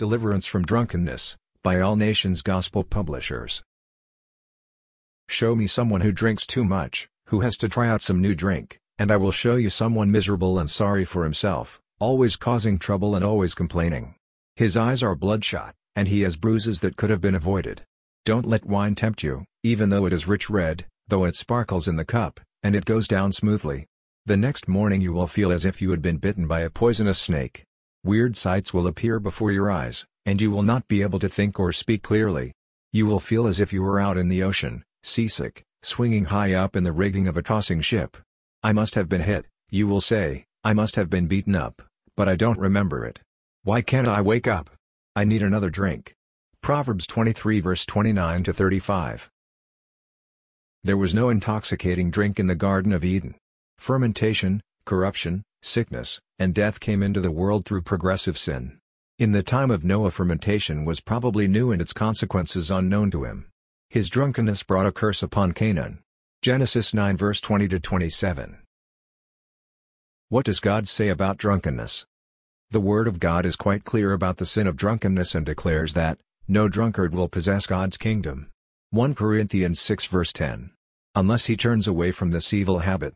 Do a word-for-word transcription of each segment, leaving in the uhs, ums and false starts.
Deliverance from Drunkenness, by All Nations Gospel Publishers. Show me someone who drinks too much, who has to try out some new drink, and I will show you someone miserable and sorry for himself, always causing trouble and always complaining. His eyes are bloodshot, and he has bruises that could have been avoided. Don't let wine tempt you, even though it is rich red, though it sparkles in the cup, and it goes down smoothly. The next morning you will feel as if you had been bitten by a poisonous snake. Weird sights will appear before your eyes, and you will not be able to think or speak clearly. You will feel as if you were out in the ocean, seasick, swinging high up in the rigging of a tossing ship. I must have been hit, you will say, I must have been beaten up, but I don't remember it. Why can't I wake up? I need another drink. Proverbs twenty-three verse twenty-nine to thirty-five. There was no intoxicating drink in the Garden of Eden. Fermentation, corruption, sickness, and death came into the world through progressive sin. In the time of Noah, fermentation was probably new and its consequences unknown to him. His drunkenness brought a curse upon Canaan. Genesis nine verse twenty to twenty-seven. What does God say about drunkenness? The Word of God is quite clear about the sin of drunkenness and declares that, no drunkard will possess God's kingdom. First Corinthians six verse ten. Unless he turns away from this evil habit.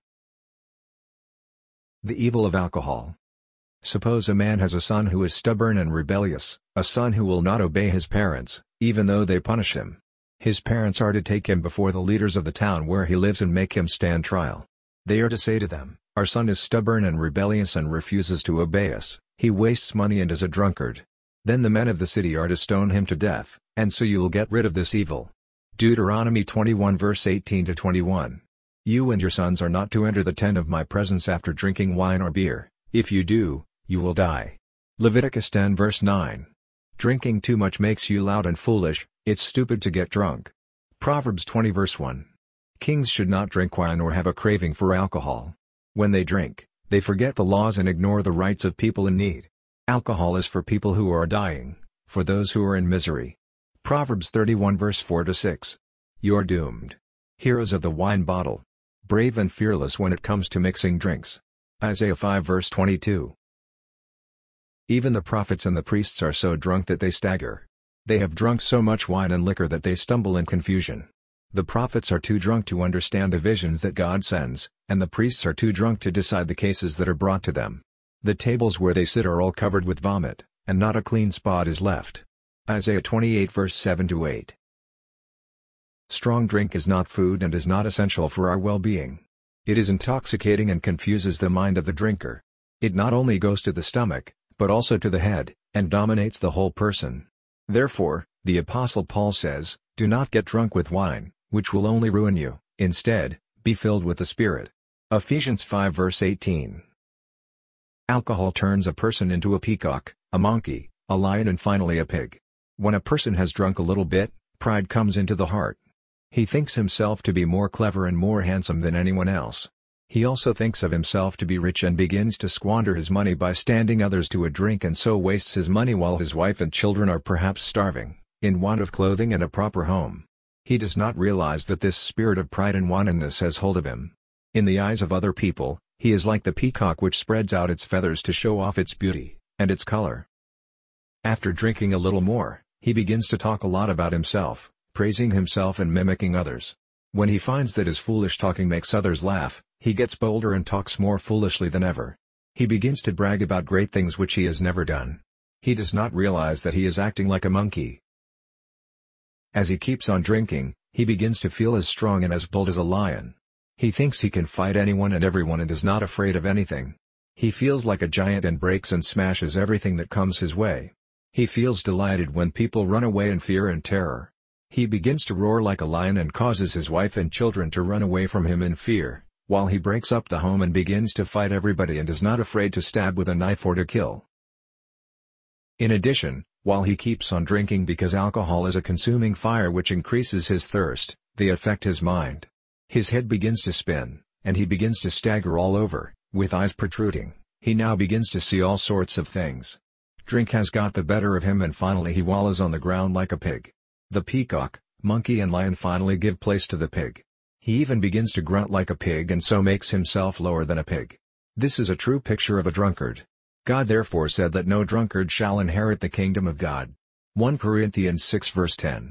The evil of alcohol. Suppose a man has a son who is stubborn and rebellious, a son who will not obey his parents, even though they punish him. His parents are to take him before the leaders of the town where he lives and make him stand trial. They are to say to them, "Our son is stubborn and rebellious and refuses to obey us, he wastes money and is a drunkard." Then the men of the city are to stone him to death, and so you will get rid of this evil. Deuteronomy twenty-one verse eighteen to twenty-one. You and your sons are not to enter the tent of my presence after drinking wine or beer. If you do, you will die. Leviticus ten verse nine. Drinking too much makes you loud and foolish, it's stupid to get drunk. Proverbs twenty verse one. Kings should not drink wine or have a craving for alcohol. When they drink, they forget the laws and ignore the rights of people in need. Alcohol is for people who are dying, for those who are in misery. Proverbs thirty-one verse four to six. You're doomed. Heroes of the wine bottle. Brave and fearless when it comes to mixing drinks. Isaiah five verse twenty-two. Even the prophets and the priests are so drunk that they stagger. They have drunk so much wine and liquor that they stumble in confusion. The prophets are too drunk to understand the visions that God sends, and the priests are too drunk to decide the cases that are brought to them. The tables where they sit are all covered with vomit, and not a clean spot is left. Isaiah twenty-eight verse seven to eight. Strong drink is not food and is not essential for our well-being. It is intoxicating and confuses the mind of the drinker. It not only goes to the stomach, but also to the head, and dominates the whole person. Therefore, the Apostle Paul says, "Do not get drunk with wine, which will only ruin you. Instead, be filled with the Spirit." Ephesians five verse eighteen. Alcohol turns a person into a peacock, a monkey, a lion and finally a pig. When a person has drunk a little bit, pride comes into the heart. He thinks himself to be more clever and more handsome than anyone else. He also thinks of himself to be rich and begins to squander his money by standing others to a drink and so wastes his money while his wife and children are perhaps starving, in want of clothing and a proper home. He does not realize that this spirit of pride and wantonness has hold of him. In the eyes of other people, he is like the peacock which spreads out its feathers to show off its beauty, and its color. After drinking a little more, he begins to talk a lot about himself, praising himself and mimicking others. When he finds that his foolish talking makes others laugh, he gets bolder and talks more foolishly than ever. He begins to brag about great things which he has never done. He does not realize that he is acting like a monkey. As he keeps on drinking, he begins to feel as strong and as bold as a lion. He thinks he can fight anyone and everyone and is not afraid of anything. He feels like a giant and breaks and smashes everything that comes his way. He feels delighted when people run away in fear and terror. He begins to roar like a lion and causes his wife and children to run away from him in fear, while he breaks up the home and begins to fight everybody and is not afraid to stab with a knife or to kill. In addition, while he keeps on drinking because alcohol is a consuming fire which increases his thirst, they affect his mind. His head begins to spin, and he begins to stagger all over, with eyes protruding. He now begins to see all sorts of things. Drink has got the better of him and finally he wallows on the ground like a pig. The peacock, monkey and lion finally give place to the pig. He even begins to grunt like a pig and so makes himself lower than a pig. This is a true picture of a drunkard. God therefore said that no drunkard shall inherit the kingdom of God. First Corinthians six verse ten.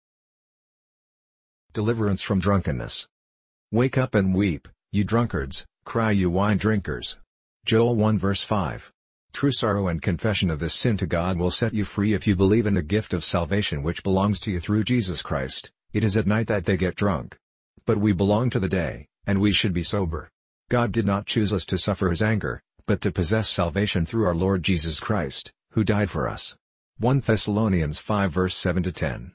Deliverance from drunkenness. Wake up and weep, you drunkards, cry you wine drinkers. Joel one verse five. True sorrow and confession of this sin to God will set you free if you believe in the gift of salvation which belongs to you through Jesus Christ. It is at night that they get drunk. But we belong to the day, and we should be sober. God did not choose us to suffer his anger, but to possess salvation through our Lord Jesus Christ, who died for us. First Thessalonians five verse seven to ten.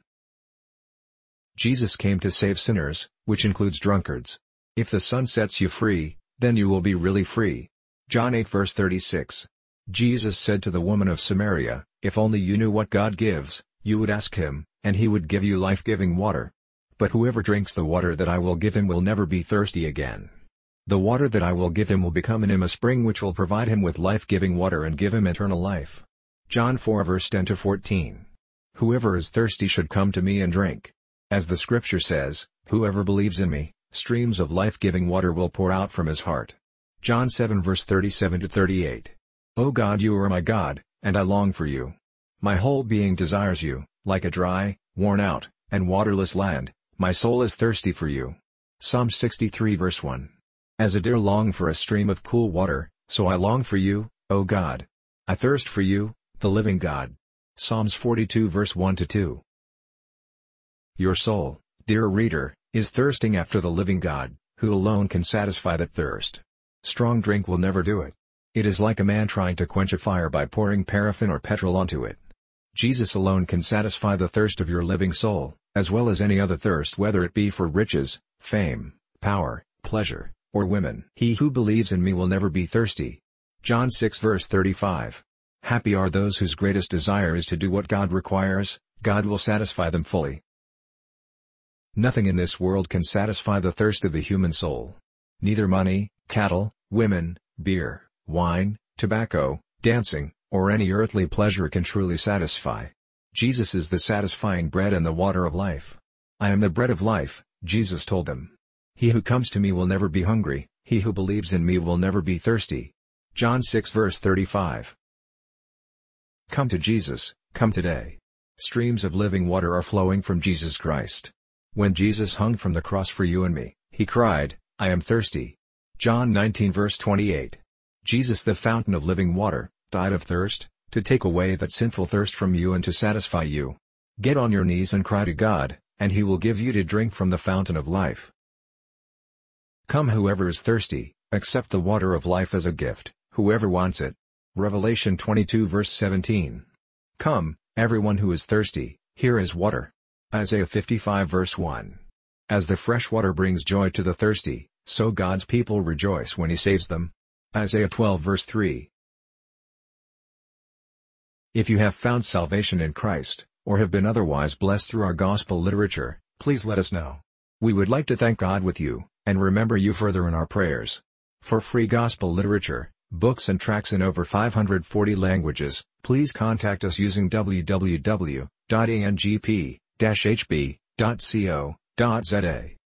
Jesus came to save sinners, which includes drunkards. If the Son sets you free, then you will be really free. John eight verse thirty-six. Jesus said to the woman of Samaria, "If only you knew what God gives, you would ask him, and he would give you life-giving water. But whoever drinks the water that I will give him will never be thirsty again. The water that I will give him will become in him a spring which will provide him with life-giving water and give him eternal life." John four verse ten to fourteen. Whoever is thirsty should come to me and drink. As the scripture says, "Whoever believes in me, streams of life-giving water will pour out from his heart." John seven verse thirty-seven to thirty-eight. O God, you are my God, and I long for you. My whole being desires you, like a dry, worn out, and waterless land, my soul is thirsty for you. Psalm sixty-three verse one. As a deer longs for a stream of cool water, so I long for you, O God. I thirst for you, the living God. Psalms forty-two verse one to two. Your soul, dear reader, is thirsting after the living God, who alone can satisfy that thirst. Strong drink will never do it. It is like a man trying to quench a fire by pouring paraffin or petrol onto it. Jesus alone can satisfy the thirst of your living soul, as well as any other thirst, whether it be for riches, fame, power, pleasure, or women. He who believes in me will never be thirsty. John six verse thirty-five. Happy are those whose greatest desire is to do what God requires. God will satisfy them fully. Nothing in this world can satisfy the thirst of the human soul. Neither money, cattle, women, beer, wine, tobacco, dancing, or any earthly pleasure can truly satisfy. Jesus is the satisfying bread and the water of life. I am the bread of life, Jesus told them. He who comes to me will never be hungry, he who believes in me will never be thirsty. John six verse thirty-five. Come to Jesus, come today. Streams of living water are flowing from Jesus Christ. When Jesus hung from the cross for you and me, he cried, "I am thirsty." John nineteen verse twenty-eight. Jesus, the fountain of living water, died of thirst, to take away that sinful thirst from you and to satisfy you. Get on your knees and cry to God, and he will give you to drink from the fountain of life. Come whoever is thirsty, accept the water of life as a gift, whoever wants it. Revelation twenty-two verse seventeen. Come, everyone who is thirsty, here is water. Isaiah fifty-five verse one. As the fresh water brings joy to the thirsty, so God's people rejoice when he saves them. Isaiah twelve verse three. If you have found salvation in Christ, or have been otherwise blessed through our gospel literature, please let us know. We would like to thank God with you, and remember you further in our prayers. For free gospel literature, books and tracts in over five hundred forty languages, please contact us using w w w dot a n g p dash h b dot co dot z a.